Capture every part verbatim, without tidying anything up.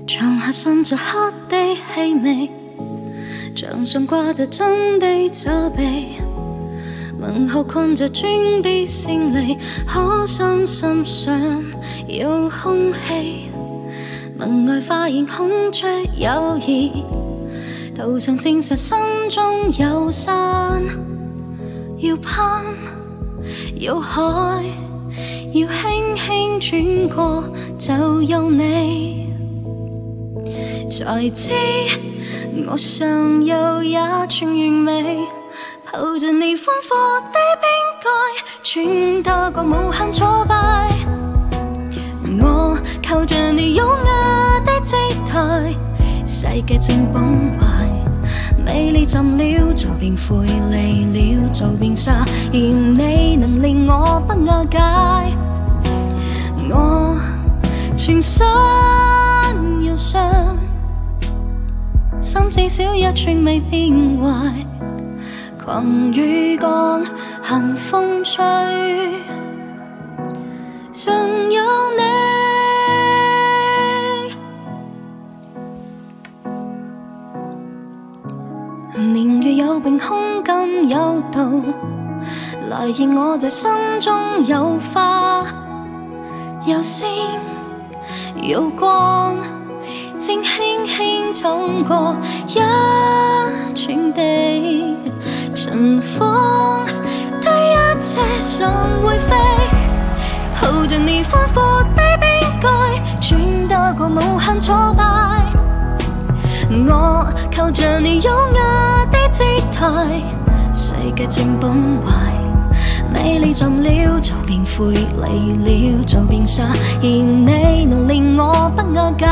床下滲着黑的氣味，牆上掛着真的責備，問候困着磚的勝利，可相信上有空氣，門外發現空着友誼，道上證實心中有山，要攀有海，要輕輕轉過就有你，才知我尚有也全完美，抱着你寬闊的邊界，穿得過無限挫敗，我靠着你優雅的姿態，世界正崩壞，美麗浸了就變灰，離了就變沙，而你能令我不瓦解，我全身憂傷，心至少一寸未變壞，狂雨降，行風吹，尚有你。年月有並空間有度，來現我在心中有花有星有光，正輕輕通過一寸地，塵封的一切尚會飛，抱着你寬闊的邊界，穿得過無限挫敗，我靠着你優雅的姿態，世界正崩壞，美麗浸了就變灰，離了就變沙，而你能令我不瓦解，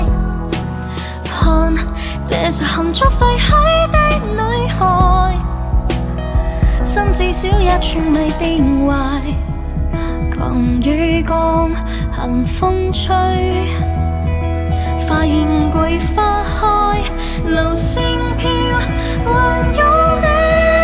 看這是含蓄廢墟的女孩，心至少一寸未變壞，狂雨降，行風吹，發現桂花開，流星飄，還有你，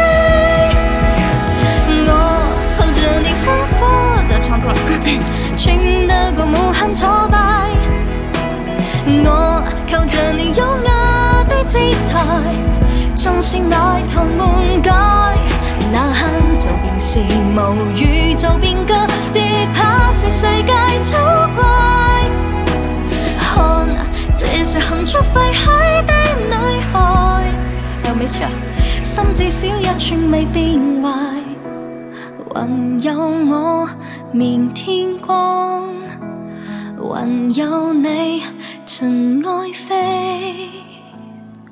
我抱着你寬闊的唱錯了，穿得過無限挫敗，我靠着你優雅的姿態，縱使奶糖滿街，那刻就便是無語就變歌，別怕是世界醜怪，看這是含蓄廢墟的女孩，有沒錯？心至少一寸未變壞，還有我面天光，還有你塵埃飛。